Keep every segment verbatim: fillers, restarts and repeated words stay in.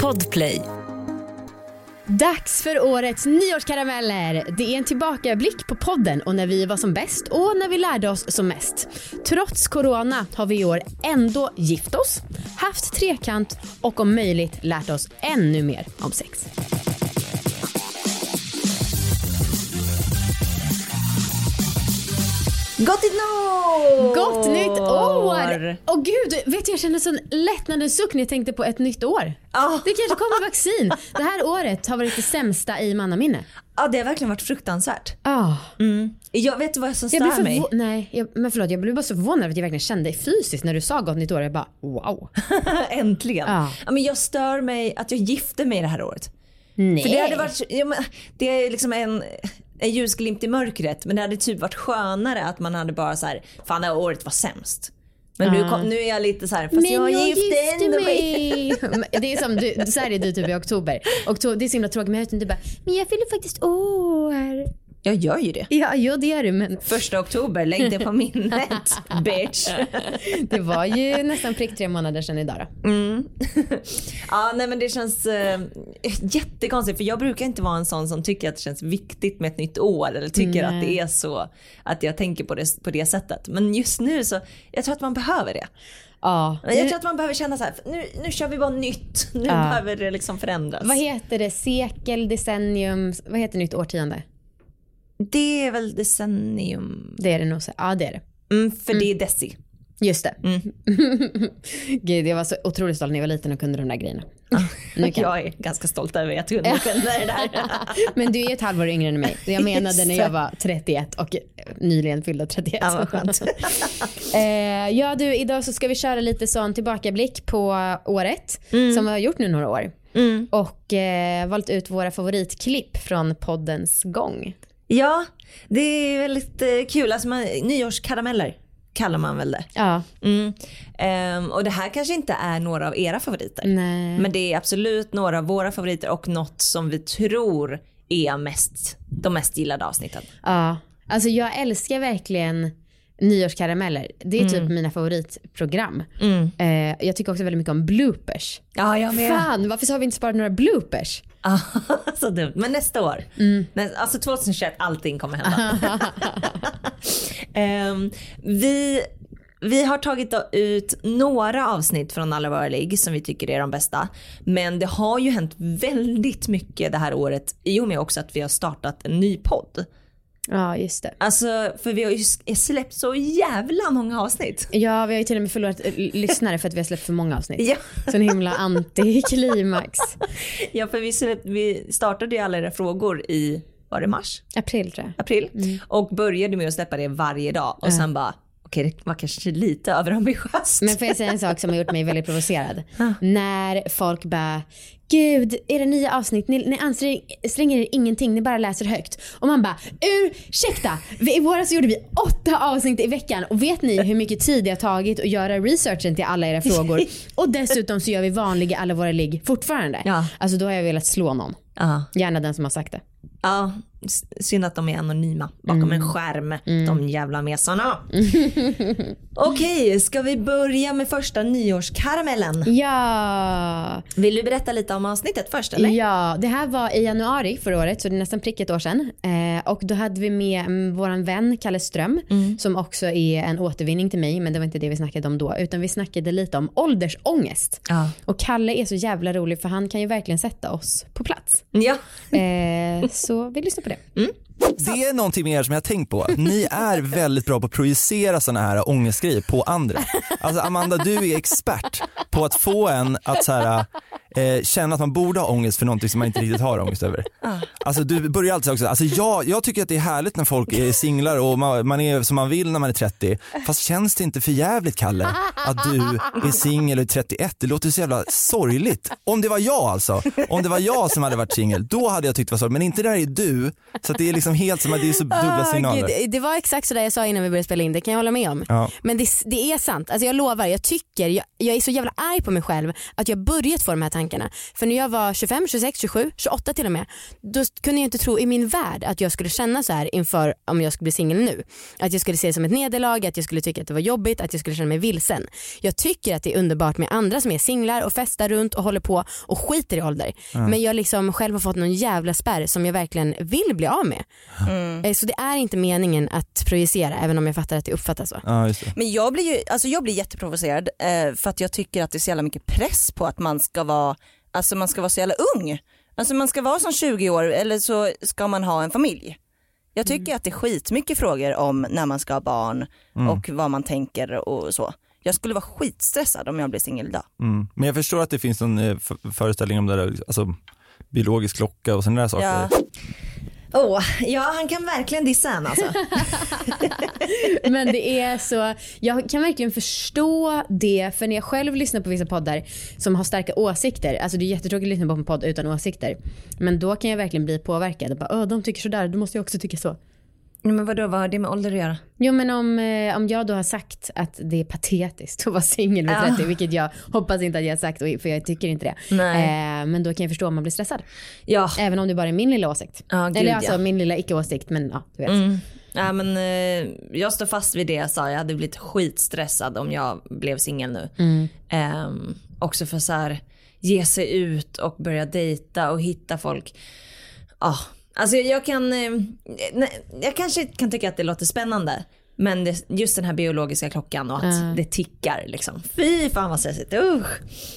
Podplay. Dags för årets nyårskarameller. Det är en tillbakablick på podden och när vi var som bäst och när vi lärde oss som mest. Trots corona har vi i år ändå gift oss, haft trekant och om möjligt lärt oss ännu mer om sex. Gott nytt år! Gott nytt år! Åh gud, vet du, jag kände sån lättnadens suck när jag tänkte på ett nytt år. Oh. Det kanske kommer vaccin. Det här året har varit det sämsta i mannaminne. Ja, det har verkligen varit fruktansvärt. Oh. Mm. Jag vet vad som stör jag mig. Förvå- nej, jag, men förlåt, jag blev bara så förvånad att jag verkligen kände fysiskt när du sa gott nytt år. Jag bara, wow. Äntligen. Oh. Ja, men jag stör mig att jag gifte mig det här året. Nej. För det hade varit, ja, men, det är liksom en... en ljusglimt i mörkret, men det hade typ varit skönare att man hade bara så här, fan det här året var sämst. Men uh. nu, kom, nu är jag lite så här, fast men jag, jag gifte ändå mig. Det är som du, så här är du typ i oktober. Oktober, det är så himla tråkigt, men jag vet inte bara, men jag fyller faktiskt år. Jag gör ju det. Ja, jo, det gör du, men... Första oktober, lägg det på minnet, bitch. Det var ju nästan prick tre månader sedan idag då. Mm. Ja, nej men det känns äh, jättekonstigt, för jag brukar inte vara en sån som tycker att det känns viktigt med ett nytt år eller tycker nej. Att det är så, att jag tänker på det, på det sättet. Men just nu så, jag tror att man behöver det. Ja. Jag tror att man behöver känna så här, nu, nu kör vi bara nytt, nu ja. Behöver det liksom förändras. Vad heter det? Sekel, decennium, vad heter nytt årtionde? Det är väl decennium. Det är det nog så. Ja, det är det. Mm, för mm. det är deci. Just det. Mm. Gud, jag var så otroligt stolt när jag var liten och kunde de där grejerna. Nu kan... Jag är ganska stolt över att jag kunde det där. Men du är ett halvår yngre än mig. Jag menade när jag var trettioett och nyligen fyllde trettioett. Ja, vad skönt. eh, ja, du, idag så ska vi köra lite sån tillbakablick på året mm. som vi har gjort nu några år. Mm. Och eh, valt ut våra favoritklipp från poddens gång. Ja, det är väldigt eh, kul. Alltså man, nyårskarameller kallar man väl det. Ja. Mm. Um, och det här kanske inte är några av era favoriter. Nej. Men det är absolut några av våra favoriter och något som vi tror är mest, de mest gillade avsnitten. Ja, alltså jag älskar verkligen nyårskarameller. Det är typ mm. mina favoritprogram. Mm. Eh, jag tycker också väldigt mycket om bloopers. Ja, jag med. Fan, varför så har vi inte sparat några bloopers? Så dumt. Men nästa år. Mm. Alltså tjugohundratjugoett, allting kommer hända. um, vi, vi har tagit ut några avsnitt från alla våra ligg som vi tycker är de bästa. Men det har ju hänt väldigt mycket det här året i och med också att vi har startat en ny podd. Ja, just det. Alltså, för vi har ju släppt så jävla många avsnitt. Ja, vi har ju till och med förlorat lyssnare för att vi har släppt för många avsnitt. Ja. Så en himla antiklimax. Ja, för vi, släpp, vi startade ju alla era frågor i, var det mars? April tror jag. April. Mm. Och började med att släppa det varje dag. Och mm. sen bara, okej, okay, det var kanske lite överambitiöst. Men får jag säga en sak som har gjort mig väldigt provocerad? Ah. När folk bara, gud, är det nya avsnitt? Ni, ni anstränger er ingenting, ni bara läser högt. Och man bara, ursäkta, i våras gjorde vi åtta avsnitt i veckan. Och vet ni hur mycket tid det har tagit att göra researchen till alla era frågor? Och dessutom så gör vi vanliga alla våra ligg fortfarande. Ja. Alltså då har jag velat slå någon. Ja. Gärna den som har sagt det. Ja, synd att de är anonyma bakom mm. en skärm, mm. de jävla mesarna. Okej, okay, ska vi börja med första nyårskaramellen? Ja. Vill du berätta lite om avsnittet först eller? Ja, det här var i januari förra året, så det är nästan prick ett år sedan. Eh, och då hade vi med våran vän Kalle Ström, mm. som också är en återvinning till mig, men det var inte det vi snackade om då, utan vi snackade lite om åldersångest. Ja. Och Kalle är så jävla rolig för han kan ju verkligen sätta oss på plats. Ja. Eh, så vi lyssnar på det. Mm. Det är någonting med er som jag har tänkt på. Ni är väldigt bra på att projicera såna här ångestgrejer på andra. Alltså Amanda, du är expert på att få en att så här, eh, känna att man borde ha ångest för någonting som man inte riktigt har ångest över. Alltså du börjar alltid också, alltså jag, jag tycker att det är härligt när folk är singlar och man, man är som man vill när man är trettio. Fast känns det inte för jävligt, Kalle, att du är singel och är trettioett? Det låter så jävla sorgligt. Om det var jag alltså, om det var jag som hade varit singel, då hade jag tyckt det var sorgligt. Men inte där är du, så att det är liksom helt som att det är så dubbla signaler. Oh, det, det var exakt så där jag sa innan vi började spela in, det kan jag hålla med om. Ja. Men det, det är sant, alltså jag lovar, jag tycker, jag, jag är så jävla arg på mig själv att jag börjat få de här tankarna tankarna. För när jag var tjugofem, tjugosex, tjugosju, tjugoåtta till och med, då kunde jag inte tro i min värld att jag skulle känna så här inför om jag skulle bli singel nu. Att jag skulle se det som ett nederlag, att jag skulle tycka att det var jobbigt, att jag skulle känna mig vilsen. Jag tycker att det är underbart med andra som är singlar och festar runt och håller på och skiter i ålder. Mm. Men jag liksom själv har fått någon jävla spärr som jag verkligen vill bli av med. Mm. Så det är inte meningen att projicera, även om jag fattar att det uppfattas så. Ja, just det. Men jag blir ju, alltså jag blir jätteprovocerad eh, för att jag tycker att det är så jävla mycket press på att man ska vara, alltså man ska vara så jävla ung. Alltså man ska vara som tjugo år eller så ska man ha en familj. Jag tycker mm. att det är skitmycket frågor om när man ska ha barn mm. och vad man tänker och så. Jag skulle vara skitstressad om jag blir singel idag. Mm. Men jag förstår att det finns en eh, föreställning om det där, alltså biologisk klocka och sådana där saker. Ja. Oh, ja, han kan verkligen dissa en alltså. Men det är så, jag kan verkligen förstå det, för när jag själv lyssnar på vissa poddar som har starka åsikter, alltså det är jättetråkigt att lyssna på en podd utan åsikter, men då kan jag verkligen bli påverkad och bara, de tycker så där, då måste jag också tycka så. Men vadå, vad har det med ålder att göra? Jo, men om, eh, om jag då har sagt att det är patetiskt att vara singel vid trettio, ja. Vilket jag hoppas inte att jag har sagt, för jag tycker inte det. Eh, men då kan jag förstå om man blir stressad. Ja. Även om det bara är min lilla åsikt. Ja, gud, Eller alltså ja. min lilla icke-åsikt, men ja, du vet. Mm. Ja, men eh, jag står fast vid det jag sa. Jag hade blivit skitstressad om jag blev singel nu. Mm. Eh, också för så här, ge sig ut och börja dejta och hitta folk. Ja. Oh. Alltså jag kan jag kanske kan tycka att det låter spännande, men det, just den här biologiska klockan och att uh. det tickar liksom. Fy fan vad stressigt. Usch.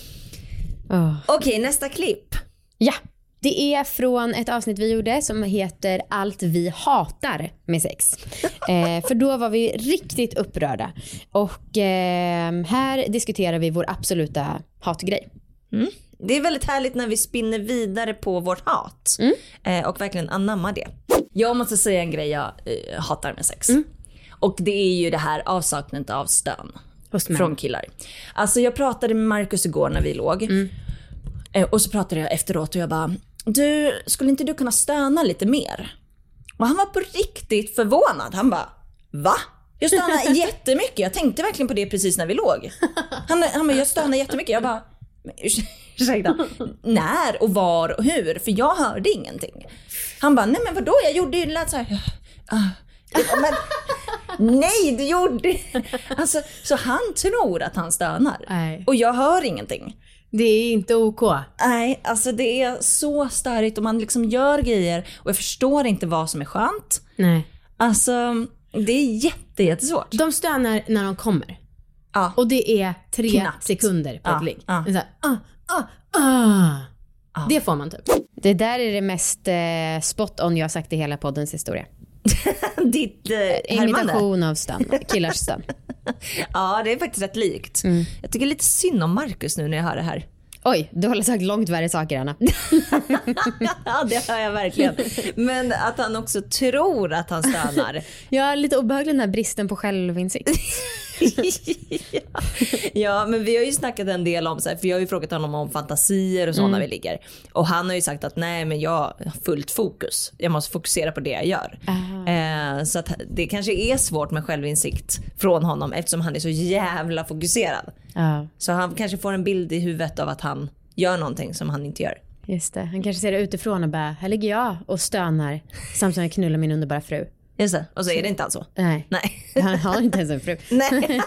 Uh. Okej, okay, nästa klipp. Ja, det är från ett avsnitt vi gjorde som heter Allt vi hatar med sex. eh, för då var vi riktigt upprörda. Och eh, här diskuterar vi vår absoluta hatgrej. Mm. Det är väldigt härligt när vi spinner vidare på vårt hat mm. eh, och verkligen anammar det. Jag måste säga en grej jag eh, hatar med sex. Mm. Och det är ju det här avsaknaden av stön från killar. Alltså jag pratade med Marcus igår när vi låg. Mm. Eh, och så pratade jag efteråt och jag bara, du, skulle inte du kunna stöna lite mer? Och han var på riktigt förvånad. Han bara, va? Jag stönar jättemycket. Jag tänkte verkligen på det precis när vi låg. Han, han bara, jag stönar jättemycket. Jag bara, ursäkta, när och var och hur? För jag hörde ingenting. Han bara, nej men vadå? Jag gjorde ju lät så här. Men, nej, du gjorde. Alltså, så han tror att han stönar. Nej. Och jag hör ingenting. Det är inte OK. Nej, alltså det är så störigt och man liksom gör grejer och jag förstår inte vad som är skönt. Nej. Alltså, det är jätte, jättesvårt. De stönar när de kommer. Ja. Och det är tre Knappt. sekunder på ja. ett ligg. Ja. Så här, ah, ah, ah. Ja. Det får man typ. Det där är det mest eh, spot on jag har sagt i hela poddens historia. Ditt eh, imitation av stön, killars stön. Ja, det är faktiskt rätt likt. Mm. Jag tycker lite synd om Marcus nu när jag hör det här. Oj, du har sagt långt värre saker, Anna. Ja, det hör jag verkligen. Men att han också tror att han stönar. Ja, lite obehaglig den här bristen på självinsikt. ja. ja, men vi har ju snackat en del om så här, för jag har ju frågat honom om fantasier och så mm. när vi ligger. Och han har ju sagt att nej, men jag har fullt fokus. Jag måste fokusera på det jag gör. Eh, så att det kanske är svårt med självinsikt från honom eftersom han är så jävla fokuserad. Uh. Så han kanske får en bild i huvudet av att han gör någonting som han inte gör. Just det, han kanske ser det utifrån och bara, här ligger jag och stönar samtidigt som jag knullar min underbara fru. Just det, och så är det inte alls så. Nej, Nej. Han har inte ens en fru. Nej.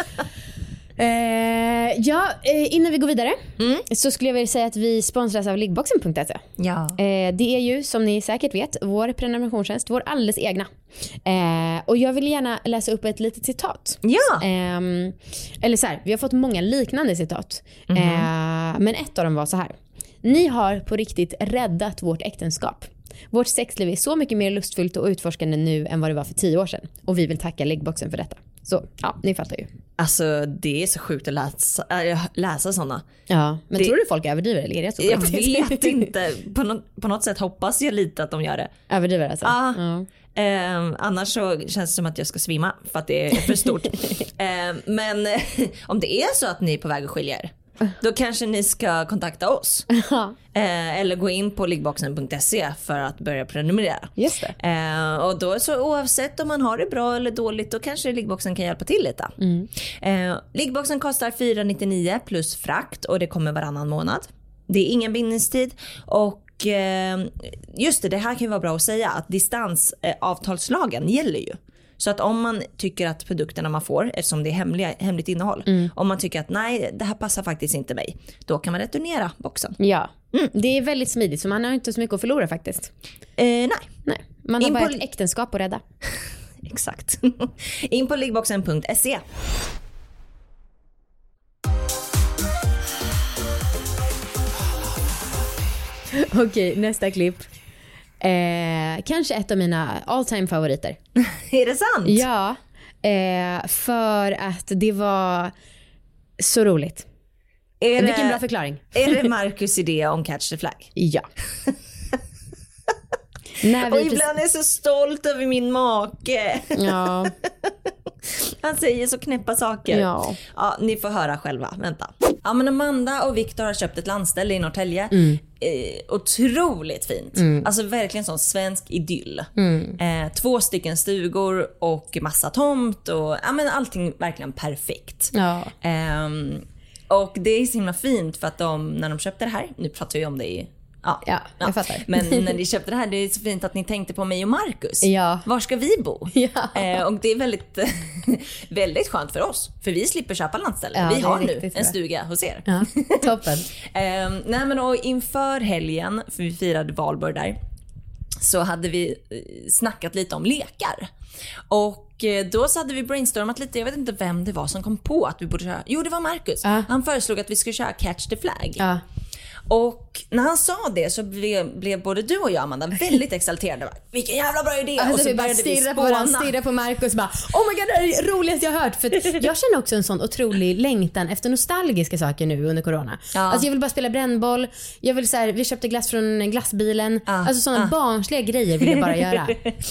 eh, ja, innan vi går vidare mm. så skulle jag vilja säga att vi sponsras av liggboxen punkt se. Ja. Eh, det är ju, som ni säkert vet, vår prenumerationstjänst, vår alldeles egna. Eh, och jag vill gärna läsa upp ett litet citat. Ja. Eh, eller så här, vi har fått många liknande citat. Mm-hmm. Eh, men ett av dem var så här. Ni har på riktigt räddat vårt äktenskap. Vårt sexliv är så mycket mer lustfyllt och utforskande nu än vad det var för tio år sedan. Och vi vill tacka liggboxen för detta. Så, ja, ni fattar ju. Alltså, det är så sjukt att läsa, äh, läsa sådana. Ja, men det... tror du folk överdriver eller är det så? Jag vet inte. På, no- på något sätt hoppas jag lite att de gör det. Överdriver alltså? Ah, ja. Eh, annars så känns det som att jag ska svimma för att det är för stort. eh, men om det är så att ni är på väg att skilja er, då kanske ni ska kontakta oss. eh, eller gå in på liggboxen punkt se för att börja prenumerera. Just det. Eh, och då så oavsett om man har det bra eller dåligt, då kanske liggboxen kan hjälpa till lite. Mm. Eh, liggboxen kostar fyra nittionio plus frakt och det kommer varannan månad. det är ingen bindningstid och eh, just det, det här kan ju vara bra att säga att distansavtalslagen eh, gäller ju. Så att om man tycker att produkterna man får, eftersom det är hemliga, hemligt innehåll, mm. om man tycker att nej, det här passar faktiskt inte mig, då kan man returnera boxen. Ja, mm. det är väldigt smidigt så man har inte så mycket att förlora faktiskt. Eh, nej. nej. Man har In bara på... ett äktenskap att rädda. Exakt. In på liggboxen punkt se. Okej, nästa klipp. Eh, kanske ett av mina all time favoriter. Är det sant? Ja, eh, för att det var så roligt. Är det, Vilken bra förklaring. Är det Marcus idé om Catch the Flag? Ja. När vi och ibland är jag så stolt över min make. Ja. Han säger så knäppa saker. Ja. Ja, ni får höra själva. Vänta. Ja, men Amanda och Victor har köpt ett landställe i Norrtälje. Mm. Eh, otroligt fint. Mm. Alltså verkligen sån svensk idyll. Mm. Eh, två stycken stugor och massa tomt. Och, ja, men allting verkligen perfekt. Ja. Eh, och det är så himla fint för att de, när de köpte det här, nu pratar vi om det i Ja, ja, jag ja. fattar. Men när ni köpte det här, det är så fint att ni tänkte på mig och Marcus. Ja. Var ska vi bo? Ja. Eh, och det är väldigt, väldigt skönt för oss. För vi slipper köpa landställe. Ja, vi har nu riktigt, en stuga hos er. Ja, toppen. eh, nej men och inför helgen, för vi firade Valborg där, så hade vi snackat lite om lekar. Och då så hade vi brainstormat lite. Jag vet inte vem det var som kom på att vi borde köra. Jo, det var Marcus. Ja. Han föreslog att vi skulle köra Catch the Flag. Ja. Och när han sa det så blev, blev både du och jag, Amanda, väldigt exalterade. Vilken jävla bra idé. Alltså, och så vi bara stirrar på varandra, stirrar på Marcus och bara, oh my god, det är det roligaste jag har hört. För jag känner också en sån otrolig längtan efter nostalgiska saker nu under corona. Ja. Alltså jag vill bara spela brännboll. Jag vill så här, vi köpte glass från glassbilen. Ja. Alltså sådana ja. barnsliga grejer vill jag bara göra.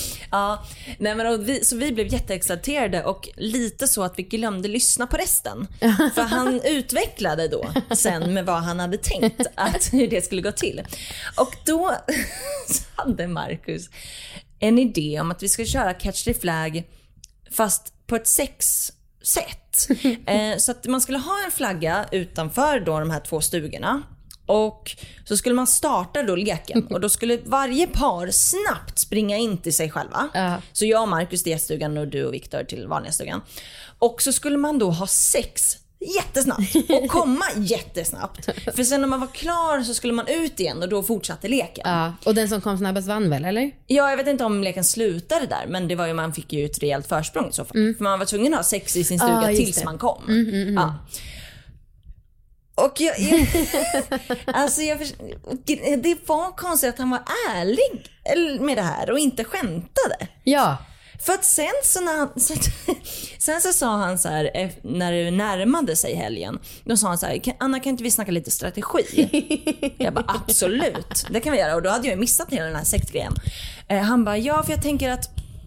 Ja, nej men och vi, så vi blev jätteexalterade och lite så att vi glömde lyssna på resten. För han utvecklade då sen med vad han hade tänkt att hur det skulle gå till. Och då hade Marcus en idé om att vi ska köra Catch the Flag fast på ett sexsätt. eh, så att man skulle ha en flagga utanför då de här två stugorna. Och så skulle man starta då leken och då skulle varje par snabbt springa in till sig själva. Uh. Så jag och Marcus till gäststugan och du och Victor till vanliga stugan. Och så skulle man då ha sex jättesnabbt och komma jättesnabbt. För sen när man var klar så skulle man ut igen och då fortsatte leken. Ja, och den som kom snabbast vann väl, eller? Ja, jag vet inte om leken slutade där, men det var ju, man fick ju ett rejält försprång i så fall. Mm. För man var tvungen att ha sex i sin stuga ah, tills det. man kom. Mm, mm, mm. Ja. Och jag, jag alltså jag, det var konstigt att han var ärlig med det här och inte skämtade. Ja. För att sen så, när han, så, sen så sa han så här, när det närmade sig helgen, då sa han så här, Anna, kan inte vi snacka lite strategi? Jag bara, absolut, det kan vi göra. Och då hade jag missat hela den här sektgrejen. eh, Han bara, ja, för jag tänker att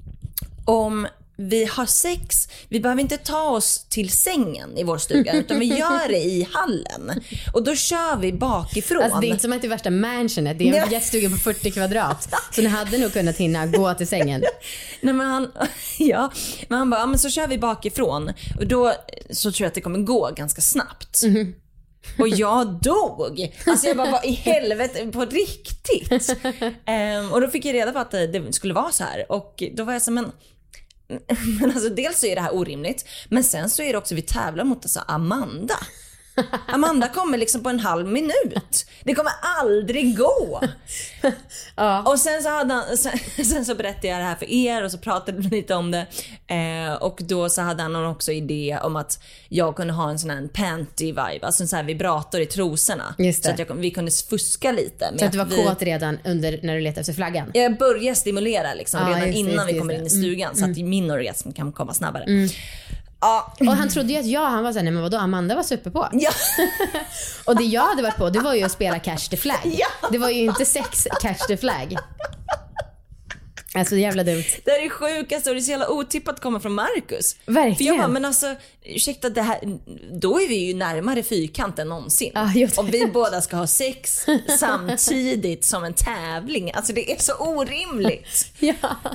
om vi har sex, vi behöver inte ta oss till sängen i vår stuga, utan vi gör det i hallen. Och då kör vi bakifrån. Alltså det är inte som att det är värsta mansionet. Det är en gäststuga på fyrtio kvadrat. Så ni hade nog kunnat hinna gå till sängen. Nej, men han, ja, men han bara, ja, men så kör vi bakifrån. Och då så tror jag att det kommer gå ganska snabbt. Mm. Och jag dog. Alltså jag bara, vad i helvete, på riktigt. um, Och då fick jag reda på att det skulle vara så här. Och då var jag så, men Men alltså dels så är det här orimligt, men sen så är det också, vi tävlar mot alltså Amanda. Amanda kommer liksom på en halv minut. Det kommer aldrig gå. Ja. Och sen så hade han, sen, sen så berättade jag det här för er och så pratade vi lite om det. Eh, och då så hade han också idé om att jag kunde ha en sån här panty vibe, alltså en sån här vibrator i trosorna. Så att jag, vi kunde fuska lite. Så att du var vi, kåt redan under när du letade efter flaggan? Jag började stimulera liksom, ja, redan just, innan just, vi kommer just, in i stugan. Mm. Så att min orgasm kan komma snabbare. Mm. Ja. Och han trodde ju att jag, han var såhär, nej men vadå, Amanda var super på. Ja. Och det jag hade varit på, det var ju att spela Catch the Flag. Ja. Det var ju inte sex Catch the Flag. Alltså jävla dumt. Det är det sjukaste och det är så jävla otippat att komma från Marcus. Verkligen. För jag bara, men alltså, ursäkta det här, då är vi ju närmare fyrkant än någonsin. Ja, just det. Och vi båda ska ha sex samtidigt som en tävling. Alltså det är så orimligt. Ja.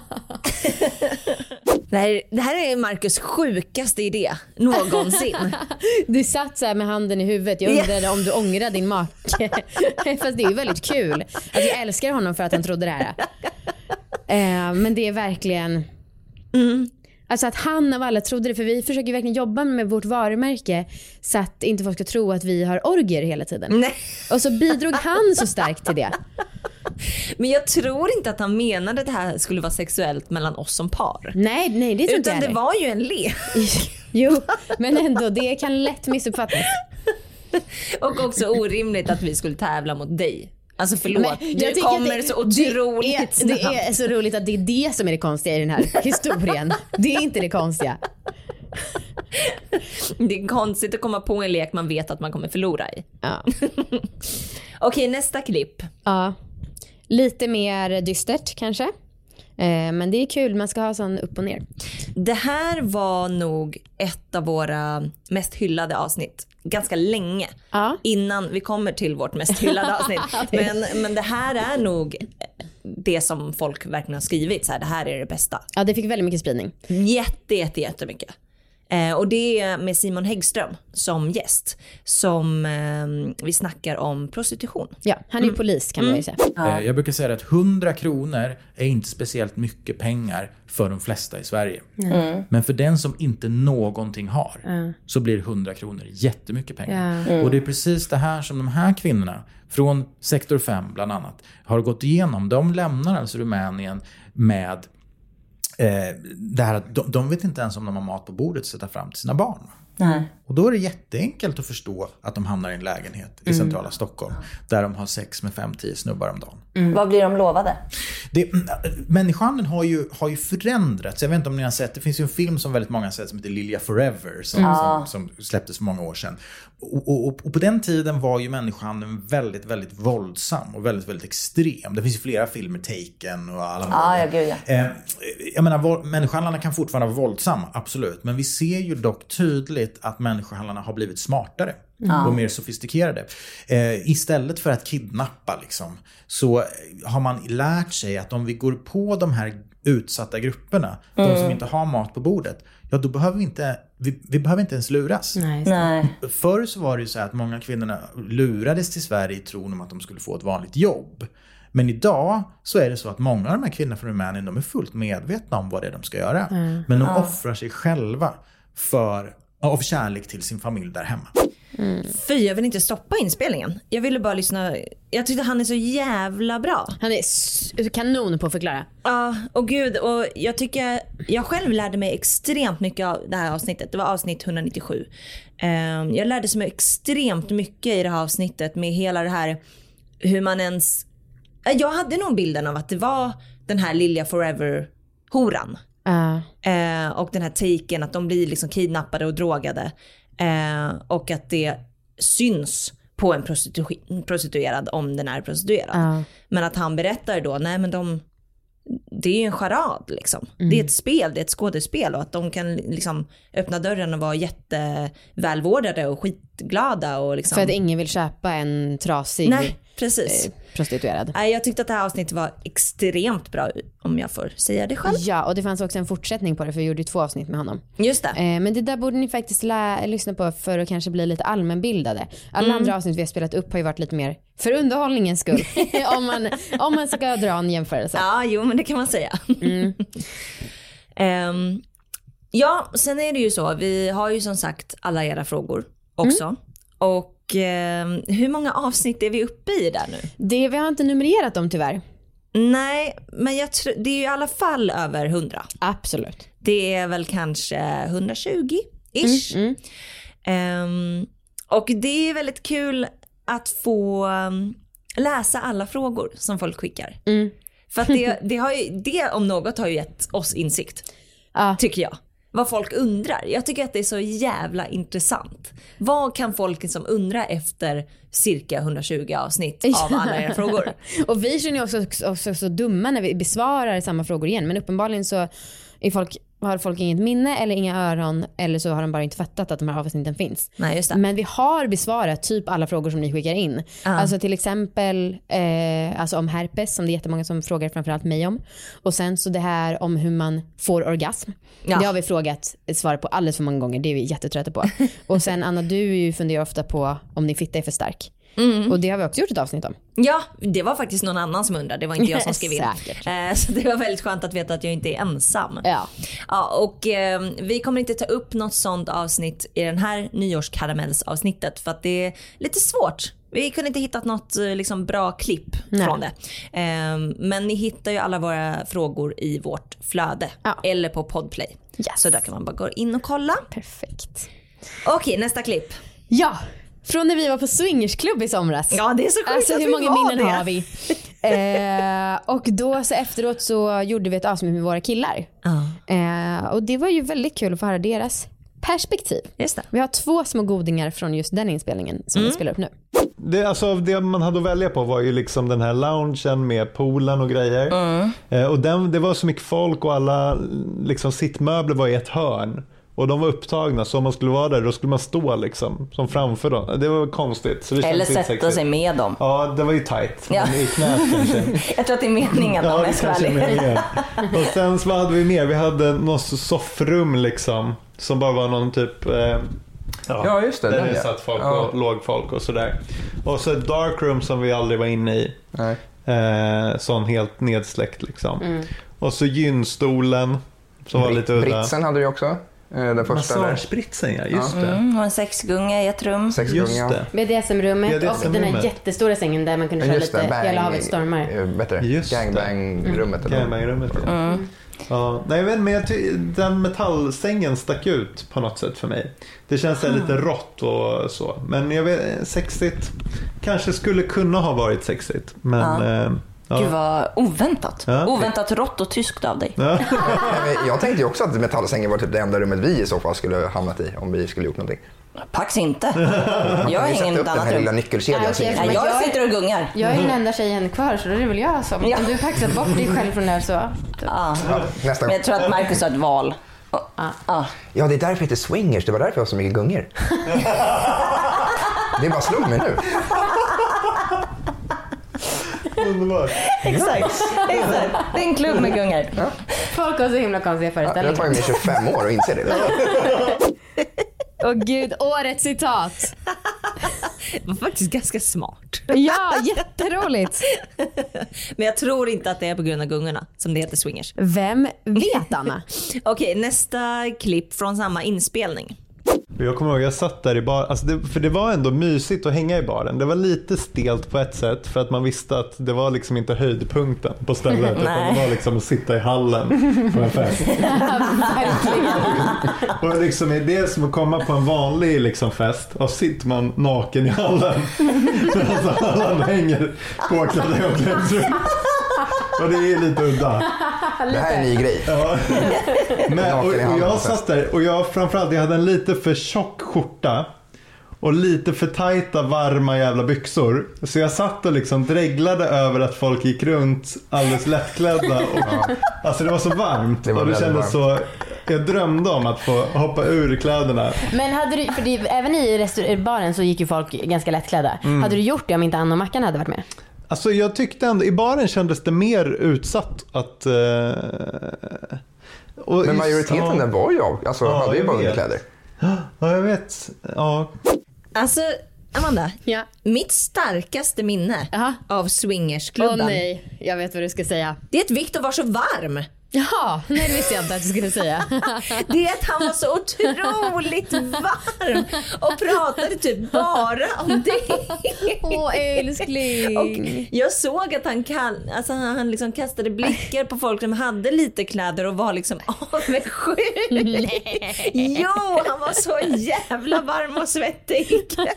Det här, det här är Marcus sjukaste idé någonsin. Du satt så här med handen i huvudet. Jag undrade om du ångrar din make. Fast det är ju väldigt kul. Alltså jag älskar honom för att han trodde det här. Eh, men det är verkligen mm. Alltså att han av alla trodde det. För vi försöker verkligen jobba med vårt varumärke så att inte folk ska tro att vi har orger hela tiden. Nej. Och så bidrog han så starkt till det. Men jag tror inte att han menade att det här skulle vara sexuellt mellan oss som par. Nej, nej det tror inte jag. Utan det var ju en lek. Jo, men ändå det kan lätt missuppfattas. Och också orimligt att vi skulle tävla mot dig. Alltså förlåt, men du kommer det, så otroligt det är, snabbt. Det är så roligt att det är det som är det konstiga i den här historien. Det är inte det konstiga. Det är konstigt att komma på en lek man vet att man kommer förlora i. Ja. Okej, nästa klipp. Ja, lite mer dystert kanske. Eh, men det är kul, man ska ha sån upp och ner. Det här var nog ett av våra mest hyllade avsnitt. Ganska länge ja. Innan vi kommer till vårt mest hyllade avsnitt. men, men det här är nog det som folk verkligen har skrivit. Så här, det här är det bästa. Ja, det fick väldigt mycket spridning. Jätte, jätte, jättemycket. Eh, och det är med Simon Häggström som gäst som eh, vi snackar om prostitution. Ja, han är ju mm. polis kan man ju säga. Mm. Jag brukar säga att hundra kronor är inte speciellt mycket pengar för de flesta i Sverige. Mm. Men för den som inte någonting har mm. så blir hundra kronor jättemycket pengar. Mm. Och det är precis det här som de här kvinnorna från sektor fem bland annat har gått igenom. De lämnar alltså Rumänien med Eh, det här att de, de vet inte ens om de har mat på bordet att sätta fram till sina barn. Nej. Och då är det jätteenkelt att förstå att de hamnar i en lägenhet i mm. centrala Stockholm där de har sex med fem tio snubbar om dagen. Mm. Vad blir de lovade? Det, människan har ju, har ju förändrats. Jag vet inte om ni har sett, det finns ju en film som väldigt många har sett som heter Lilja Forever som, mm. som, som släpptes för många år sedan. Och, och, och på den tiden var ju människan väldigt, väldigt våldsam och väldigt, väldigt extrem. Det finns ju flera filmer, Taken och alla ah, ja, gud, ja. eh, Jag menar, människohandlarna kan fortfarande vara våldsamma, absolut. Men vi ser ju dock tydligt att människohandlarna har blivit smartare. Mm. Och mer sofistikerade. Eh, istället för att kidnappa liksom, så har man lärt sig att om vi går på de här utsatta grupperna, mm. de som inte har mat på bordet, ja då behöver vi inte, vi, vi behöver inte ens luras. Nej. Nej. Förr så var det ju så att många kvinnorna lurades till Sverige i tron om att de skulle få ett vanligt jobb. Men idag så är det så att många av de här kvinnorna från Rumänien, de är fullt medvetna om vad det är de ska göra. Mm. Men de ja. offrar sig själva för, av kärlek till sin familj där hemma. Mm. Fy, jag vill inte stoppa inspelningen. Jag ville bara lyssna. Jag tyckte han är så jävla bra. Han är s- kanon på att förklara. Ja, och gud. Och jag tycker jag själv lärde mig extremt mycket av det här avsnittet. Det var avsnitt etthundranittiosju. um, Jag lärde mig extremt mycket i det här avsnittet. Med hela det här, hur man ens, jag hade nog bilden av att det var den här Lilja Forever-horan. uh. uh, Och den här taken, att de blir liksom kidnappade och drogade. Eh, och att det syns på en prostitu- prostituerad om den är prostituerad. Uh. Men att han berättar då, nej men de, det är ju en charad liksom. Mm. Det är ett spel, det är ett skådespel, och att de kan liksom öppna dörren och vara jättevälvårdade och skitglada och liksom. För att ingen vill köpa en trasig nej, precis. Eh, prostituerad. Nej, jag tyckte att det här avsnittet var extremt bra, om jag får säga det själv. Ja, och det fanns också en fortsättning på det, för vi gjorde ju två avsnitt med honom. Just det. Eh, men det där borde ni faktiskt lä- lyssna på för att kanske bli lite allmänbildade. Alla mm. andra avsnitt vi har spelat upp har ju varit lite mer för underhållningens skull. om, man, om man ska dra en jämförelse. Ja, jo, men det kan man säga. Mm. um, ja, sen är det ju så. Vi har ju som sagt alla era frågor också. Mm. Och um, hur många avsnitt är vi uppe i där nu? Det, vi har inte numrerat dem tyvärr. Nej, men jag tr- det är ju i alla fall över hundra. Absolut. Det är väl kanske hundratjugo-ish. Mm, mm. Um, och det är väldigt kul att få um, läsa alla frågor som folk skickar. Mm. För att det, det, har ju, det om något har ju gett oss insikt, ah. tycker jag. vad folk undrar. Jag tycker att det är så jävla intressant. Vad kan folk som undrar efter cirka hundratjugo avsnitt av alla era frågor? Och vi känner ju också, också så dumma när vi besvarar samma frågor igen. Men uppenbarligen så är folk, har folk inget minne eller inga öron, eller så har de bara inte fattat att de här avsnitten finns. Nej, just det. Men vi har besvarat typ alla frågor som ni skickar in. Ja. Alltså till exempel eh, alltså om herpes, som det är jättemånga som frågar framförallt mig om. Och sen så det här om hur man får orgasm. Ja. Det har vi frågat svar på alldeles för många gånger. Det är vi jättetrötta på. Och sen Anna, du funderar ofta på om din fitta är för stark. Mm. Och det har vi också gjort ett avsnitt om. Ja, det var faktiskt någon annan som undrade. Det var inte jag som skrev in. Säkert. Eh, så det var väldigt skönt att veta att jag inte är ensam. Ja. Ja, och eh, vi kommer inte ta upp något sånt avsnitt i den här nyårskaramellsavsnittet, för att det är lite svårt. Vi kunde inte hitta något liksom, bra klipp Nej. från det. Eh, men ni hittar ju alla våra frågor i vårt flöde. Ja. Eller på Podplay. Yes. Så där kan man bara gå in och kolla. Perfekt. Okej, nästa klipp. Ja, från när vi var på swingersklubb i somras. Ja, det är så sjukt Alltså att hur vi många var minnen det. har vi? eh, och då så efteråt så gjorde vi ett avsnitt med våra killar. Ja, Eh, och det var ju väldigt kul att få höra deras perspektiv. just det. Vi har två små godingar från just den inspelningen som vi spelar upp nu. Det, alltså, det man hade att välja på var ju liksom den här loungen med poolen och grejer. Mm. Eh, och den, det var så mycket folk och alla liksom, sittmöbler var i ett hörn. Och de var upptagna, så om man skulle vara där då skulle man stå liksom som framför dem. Det var konstigt. Så det Eller kändes lite sätta sexigt. sig med dem. Ja, det var ju tajt. Ja. Men i knät kanske. Jag tror att det är meningen. Ja, om det jag ska vara kanske är ärlig. meningen. Och sen så vad hade vi mer? Vi hade något soffrum liksom. Som bara var någon typ... Eh, Ja, just det, Där den, det ja. satt folk Ja. och låg folk och sådär. Och så ett darkroom som vi aldrig var inne i. Nej. Eh, sån helt nedsläckt liksom. Och så gynstolen som var Brit- lite udda. Britsen hade du också. eh, Den första där. Massagespritsen, ja, just det. Mm, och en sexgunga i ett rum. Just Sexgunga. det. B D S M-rummet B D S och den här M-rummet. jättestora sängen där man kunde köra Just lite det, bang, Hela havet stormar. eh, vet du, Just det. gangbang-rummet. eller? Gangbang-rummet, ja. Mm. Ja, nej, jag vet, men jag ty- den metallsängen stack ut på något sätt för mig. Det känns så här lite rått och så. Men jag vet, sexigt kanske skulle kunna ha varit sexigt. Men Ja. eh, ja. Gud vad oväntat. Ja. Oväntat rått och tyskt av dig. Ja. Nej, men Jag tänkte ju också att metallsängen var typ det enda rummet vi i så fall skulle hamnat i om vi skulle gjort någonting. Pax inte. Man Jag kan har ju sätta ingen upp den annat här lilla rum. nyckelkedjan. Ja, så okej, ingen Nej, som- men jag jag- sitter och gungar. Jag är ju den enda tjejen kvar, så då är det väl jag som... Ja. Om du paxat bort dig själv från det här så... Ja. Nästa Men gång. jag tror att Marcus har ett val. Ja. Ja, det är därför det heter swingers. Det var därför jag har så mycket gungor. Det bara slog mig nu. Underbart. Exakt. Exakt. Det är en klubb med gungar. Folk har så himla konstiga Ja, det har föreställningar. tagit mig tjugofem år att inse det. Åh gud, årets citat. Det var faktiskt ganska smart. Ja, jätteroligt. Men jag tror inte att det är på grund av gungorna som det heter swingers. Vem vet, Anna? Okej, nästa klipp från samma inspelning. Jag kommer ihåg, jag satt där i baren, alltså det, för det var ändå mysigt att hänga i baren. Det var lite stelt på ett sätt för att man visste att det var liksom inte höjdpunkten på stället. Utan det var liksom att sitta i hallen på en fest. Och liksom är det som att komma på en vanlig liksom fest och sitter man naken i hallen. Medan alla hänger påklädda i omklädningsrum. Och det är lite udda. Det här är en ny grej. Ja. Men, och, och jag satt där och jag framförallt jag hade en lite för tjock skjorta och lite för tajta varma jävla byxor. Så jag satt och liksom dreglade över att folk gick runt alldeles lättklädda och, alltså det var så varmt Det var och det väldigt kändes så. Jag drömde om att få hoppa ur kläderna. Men hade du, för det, även i restaur- baren så gick ju folk ganska lättklädda. Hade du gjort det om inte Anna och Mackan hade varit med? Alltså jag tyckte ändå, i baren kändes det mer utsatt att... Eh, och Men just- majoriteten ja. där var ju av. Alltså, Ja, hade ju jag bara vet. underkläder. Ja, jag vet. Ja. Alltså, Amanda. Ja. Mitt starkaste minne Aha. av swingersklubben. Åh nej, jag vet vad du ska säga. Det är att Victor var så varm. Jaha, nej det visste jag inte att du skulle säga. Det är att han var så otroligt varm och pratade typ bara om det. Åh älskling. Och jag såg att han, kan, alltså han liksom kastade blickar på folk som hade lite kläder och var liksom avundsjuk. Jo, han var så jävla varm och svettig.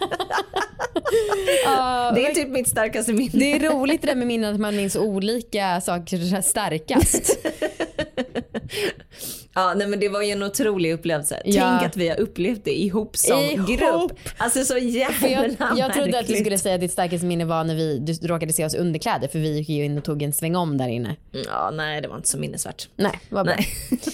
Det är typ mitt starkaste minne. Det är roligt det där med minnen att man minns olika saker starkast. Ja, nej, men det var ju en otrolig upplevelse. Ja. Tänk att vi har upplevt det ihop som Ihop. grupp. Alltså så jävla jag, jag trodde att du märkligt. skulle säga att ditt starkaste minne var när vi, du råkade se oss underkläder, för vi gick ju in och tog en sväng om där inne. Ja, nej, det var inte så minnesvärt. Nej, vad bra. Nej.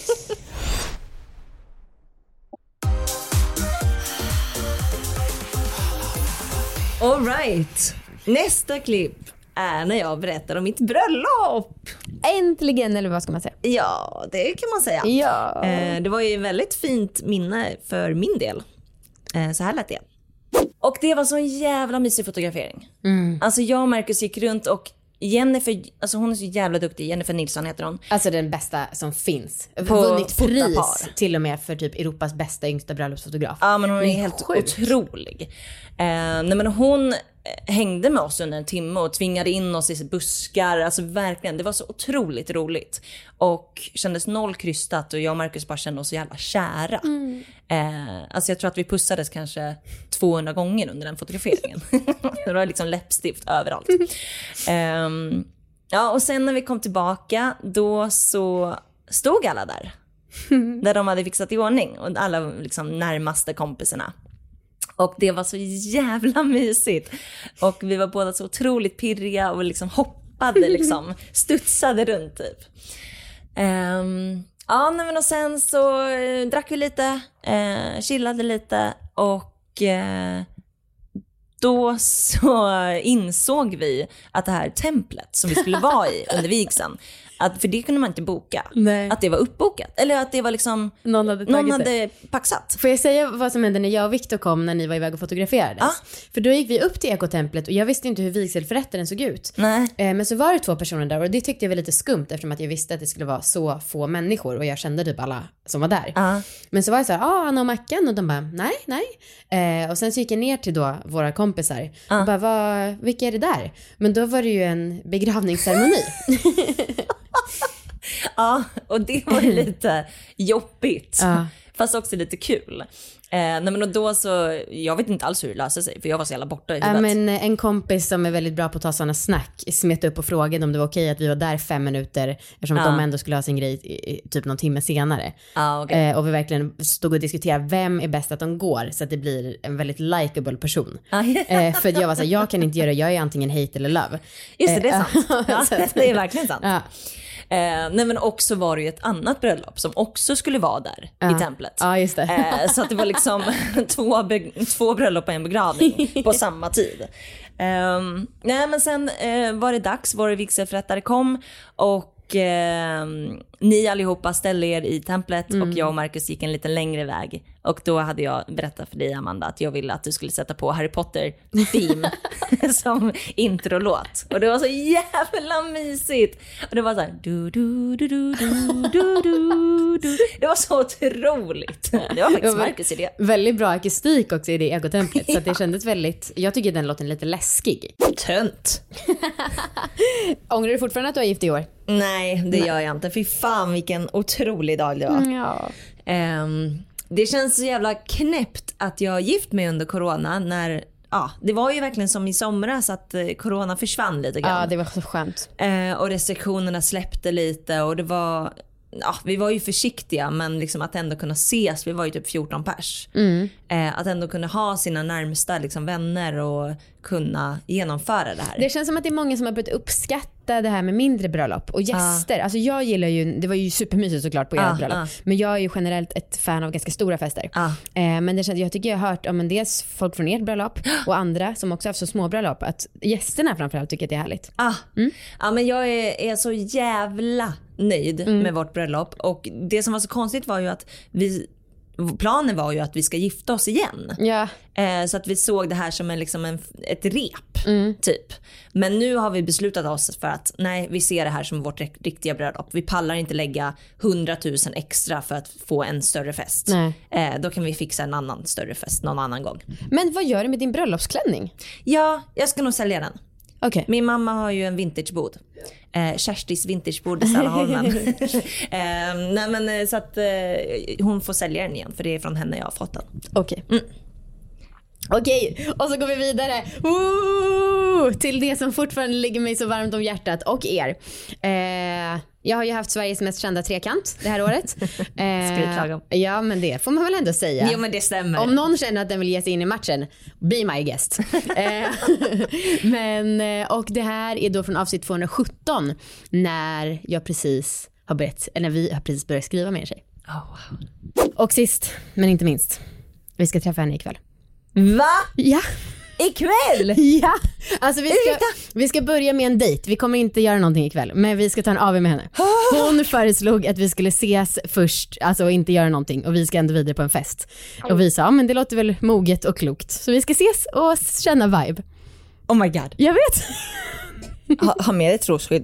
All right. Nästa klipp är när jag berättar om mitt bröllop. Äntligen, eller vad ska man säga? Ja, det kan man säga. Ja. Eh, det var ju ett väldigt fint minne för min del. Eh, så här lät det. Och det var så en jävla mysig fotografering. Mm. Alltså jag och Marcus gick runt och Jennifer, alltså hon är så jävla duktig. Jennifer Nilsson heter hon. Alltså den bästa som finns. På Vunnit pris fotapar. till och med för typ Europas bästa yngsta bröllopsfotograf. Ja, men hon är Men helt sjukt. otrolig. Eh, nej, men hon hängde med oss under en timme och tvingade in oss i buskar. Alltså verkligen, det var så otroligt roligt. Och kändes noll krystat och jag och Marcus bara kände oss så jävla kära. Mm. Eh, alltså jag tror att vi pussades kanske tvåhundra gånger under den fotograferingen. Det var liksom läppstift överallt. Eh, ja, och sen när vi kom tillbaka då så stod alla där. Där de hade fixat i ordning och alla liksom närmaste kompisarna. Och det var så jävla mysigt. Och vi var båda så otroligt pirriga och liksom hoppade, liksom, studsade runt typ. Um, ja, men och sen så eh, drack vi lite, eh, chillade lite och eh, då så insåg vi att det här templet som vi skulle vara i under vigseln, att för det kunde man inte boka. Nej. Att det var uppbokat. Eller att det var liksom Någon hade, någon tagit hade paxat. Får jag säga vad som hände när jag och Victor kom när ni var iväg och fotograferades? Ah. För då gick vi upp till ekotemplet och jag visste inte hur vigselförrättaren såg ut. Nej. Eh, men så var det två personer där och det tyckte jag var lite skumt eftersom att jag visste att det skulle vara så få människor och jag kände typ alla som var där. Ah. Men så var jag så här, ja, ah, Anna och Mackan, och de bara, nej, nej. Eh, och sen så gick jag ner till då våra kompisar Ah. och bara, vad, vilka är det där? Men då var det ju en begravningsceremoni. Ja, och det var ju lite jobbigt. Ja. Fast också lite kul. Eh, nej men och då så, jag vet inte alls hur det löser sig, för jag var så jävla borta i Ja, huvudet. men en kompis som är väldigt bra på att ta sådana snack smet upp och frågade om det var okej att vi var där fem minuter eftersom Ja. att de ändå skulle ha sin grej i, i, typ någon timme senare. Ja, okej. Eh, och vi verkligen stod och diskuterade vem är bäst att de går så att det blir en väldigt likable person. Ja. eh, för att jag var så här, jag kan inte göra, jag är antingen hate eller love. Just det, det är Eh, sant. Ja, så att- det är verkligen sant. Ja. Eh, nej men också var det ju ett annat bröllop som också skulle vara där Ja. i templet. Ja, just det. Eh, så att det var liksom två, be- två bröllop och en begravning på samma tid. Eh, nej men sen eh, var det dags, vår vigselförrättare kom och eh, ni allihopa ställde er i templet Mm. och jag och Marcus gick en lite längre väg. Och då hade jag berättat för dig, Amanda, att jag ville att du skulle sätta på Harry Potter-theme som introlåt. Och det var så jävla mysigt. Och det var så här du, du, du, du, du, du, du, du. Det var så otroligt. Det var faktiskt Marcus idé. Väldigt bra akustik också i det ekotemplet så att det kändes väldigt, jag tycker den låten är lite läskig. Tönt. Ångrar du fortfarande att du har gift i år? Nej, det gör jag inte. Fy fan vilken otrolig dag det var. Ja. Ehm, det känns så jävla knäppt att jag gift mig under corona när, ja, det var ju verkligen som i somras att eh, corona försvann lite grann. Ja, det var så skönt. Eh, och restriktionerna släppte lite och det var, ja, vi var ju försiktiga men liksom att ändå kunna ses, vi var ju typ fjorton pers. Mm. Eh, att ändå kunna ha sina närmsta liksom, vänner och kunna genomföra det här. Det känns som att det är många som har börjat uppskatta det här med mindre bröllop och gäster. Alltså jag gillar ju, det var ju supermysigt såklart på ert Ah, bröllop. ah. Men jag är ju generellt ett fan av ganska stora fester. Ah. Eh, men det känns, jag tycker jag har hört om en dels folk från ert bröllop och andra som också har haft så små bröllop att gästerna framförallt tycker att det är härligt. Ah. Mm. Ja, men jag är, är så jävla nöjd Mm. med vårt bröllop och det som var så konstigt var ju att vi, planen var ju att vi ska gifta oss igen. Ja. Eh, så att vi såg det här som en, liksom en, ett rep Mm. typ. Men nu har vi beslutat oss för att nej, vi ser det här som vårt ri- riktiga bröllop. Vi pallar inte lägga hundratusen extra för att få en större fest. Nej. Eh, då kan vi fixa en annan större fest någon annan gång. Men vad gör du med din bröllopsklänning? Ja, jag ska nog sälja den. Okej. Min mamma har ju en vintagebod. Eh, Kerstis vintagebod i Salaholmen. eh, nej men eh, så att eh, hon får sälja den igen för det är från henne jag har fått den. Okej. Okej, och så går vi vidare Ooh, till det som fortfarande ligger mig så varmt om hjärtat och er. Eh, jag har ju haft Sveriges mest kända trekant det här året. Eh, Skrytlagom. Ja, men det får man väl ändå säga. Jo, men det stämmer. Om någon känner att den vill ge sig in i matchen, be my guest. eh, men, och det här är då från avsnitt tvåhundrasjutton när jag precis har börjat, när vi har precis börjat skriva med en tjej. Oh, wow. Och sist, men inte minst, vi ska träffa henne ikväll. Va? Ja. Ikväll? Ja, alltså vi ska, vi ska börja med en dejt. Vi kommer inte göra någonting ikväll, men vi ska ta en A V med henne. Hon föreslog att vi skulle ses först, alltså och inte göra någonting, och vi ska ändå vidare på en fest. Och vi sa, ja, men det låter väl moget och klokt. Så vi ska ses och känna vibe. Oh my god. Jag vet. Ha, ha med dig trosskydd.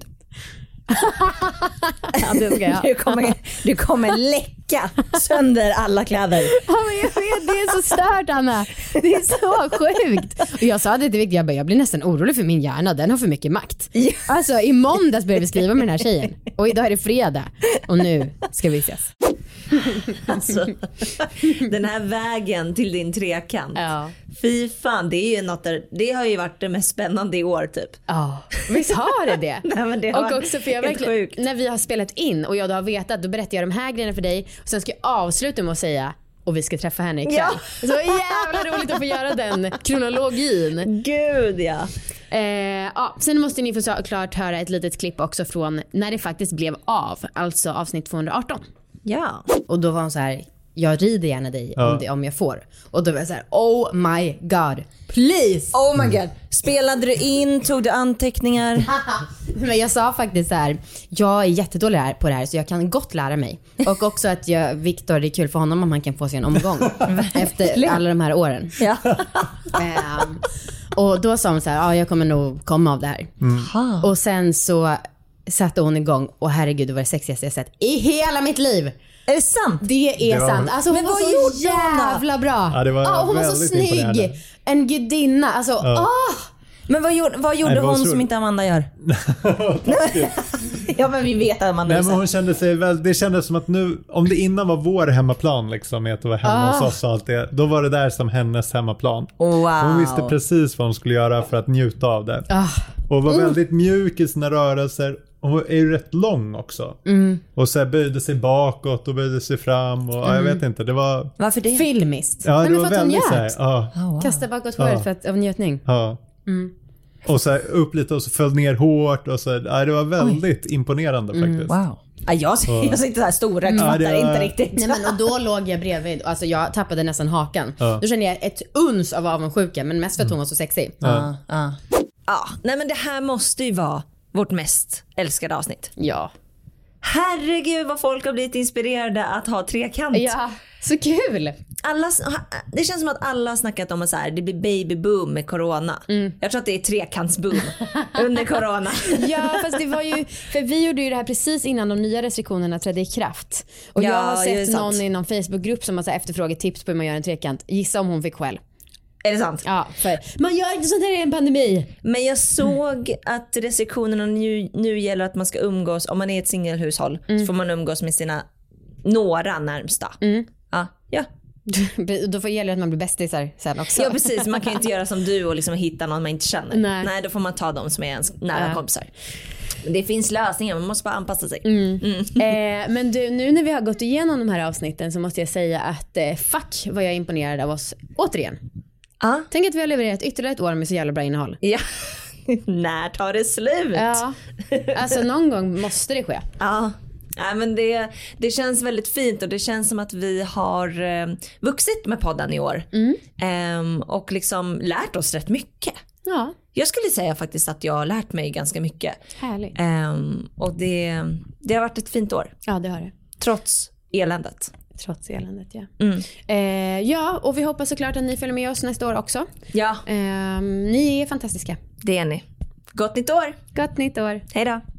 Ja, det ska jag. Du kommer, du kommer läcka sönder alla kläder. Ja, men jag vet, det är så stört, Anna. Det är så sjukt. Och jag sa det till Victor, jag, bara, jag blir nästan orolig för min hjärna, den har för mycket makt. Ja. Alltså i måndags började vi skriva med den här tjejen. Och idag är det fredag. Och nu ska vi ses. Alltså, den här vägen till din trekant. Ja. Fy fan, det är ju något där, det har ju varit det mest spännande i år typ. Ja, visst har det det. Nej, men det har och också för jag verkligen, när vi har spelat in och jag då har vetat, då berättar jag de här grejerna för dig och sen ska jag avsluta med att säga och vi ska träffa henne ikväll. Ja. Så jävla roligt att få göra den kronologin. Gud, ja. Eh, ja. Sen måste ni få såklart höra ett litet klipp också från när det faktiskt blev av, alltså avsnitt tvåhundraarton. Ja. Och då var hon så här, jag rider gärna dig Ja. om, det, om jag får. Och då var jag så här, oh my god, please. Oh my god. Spelade du in, tog du anteckningar? Men jag sa faktiskt så här, jag är jättedålig här på det här så jag kan gott lära mig. Och också att jag, Victor, det är kul för honom om han kan få sig en omgång efter alla de här åren. Ja. um, och då sa hon så här, ja, jag kommer nog komma av det här. Mm. Och sen så satte hon igång och herregud, det var det sexigaste jag sett i hela mitt liv. Är det sant? Det är Det var- sant. Alltså hon Men var vad så gjorde hon då? jävla bra. Ja, det var Ja, hon var så väldigt snygg. imponerande. En gudinna. Alltså, Ja. åh! Men vad gjorde, vad gjorde Nej, vad hon tror som du? inte Amanda gör? Ja, men vi vet att Amanda Nej, är men så. hon kände sig väl, det kändes som att nu, om det innan var vår hemmaplan liksom, med att det var hemma Ah. hos oss och allt det, då var det där som hennes hemmaplan. Wow. Hon visste precis vad hon skulle göra för att njuta av det. Ah. Och var väldigt mjuk i sina rörelser. Hon är ju rätt lång också. Mm. Och så här böjde sig bakåt och böjde sig fram. Och, ja, jag vet inte, det var... Varför det? Filmiskt. Ja, Nej, det men var för att hon väldigt så här, njöt. ja, Oh, wow. Kasta bakåt håret Ja. för att, av njutning. ja. Mm. Och så här, upp lite och så föll ner hårt. Och så, ja, det var väldigt imponerande faktiskt. Wow. Ja, jag, jag sitter här stora och Ja, fattar det var- inte riktigt. Nej, men, och då låg jag bredvid. Alltså jag tappade nästan hakan. Ja. Då kände jag ett uns av avundsjuka, men mest för att hon var så sexig. Ja, ja. Ja, nej men det här måste ju vara vårt mest älskade avsnitt. Ja. Herregud vad folk har blivit inspirerade att ha trekant. Ja, så kul. Alla, det känns som att alla har snackat om att så här, det blir babyboom med corona. Mm. Jag tror att det är trekantsboom under corona. Ja, fast det var ju, för vi gjorde ju det här precis innan de nya restriktionerna trädde i kraft. Och Ja, jag har det är sett sant. någon i någon Facebookgrupp som har så här efterfrågat tips på hur man gör en trekant. Gissa om hon fick skäll. Är det sant? Ja, för man gör inte sånt här i en pandemi. Men jag såg att restriktionerna nu, nu gäller att man ska umgås, om man är ett singelhushåll så får man umgås med sina några närmsta. Ja, ja. Då får gäller det att man blir bästisar sen också. Ja precis, man kan ju inte göra som du och liksom hitta någon man inte känner. Nej. Nej, då får man ta dem som är ens nära Ja. kompisar. Men det finns lösningar, man måste bara anpassa sig. Eh, men du, nu när vi har gått igenom de här avsnitten så måste jag säga att eh, fuck vad jag är imponerad av oss återigen. Ja. Tänk att vi har levererat ytterligare ett år med så jävla bra innehåll. Ja. När tar det slut? Ja, alltså någon gång måste det ske. Ja. Ja, men det, det känns väldigt fint och det känns som att vi har eh, vuxit med podden i år. Ehm, och liksom lärt oss rätt mycket. Ja, Jag skulle säga faktiskt att jag har lärt mig ganska mycket. härligt. Ehm, och det, det har varit ett fint år. Ja, det har det. Trots eländet. Trots eländet, ja. Mm. Eh, ja, och vi hoppas såklart att ni följer med oss nästa år också. Ja, Eh, ni är fantastiska. det är ni. Gott nytt år. Gott nytt år. Hej då.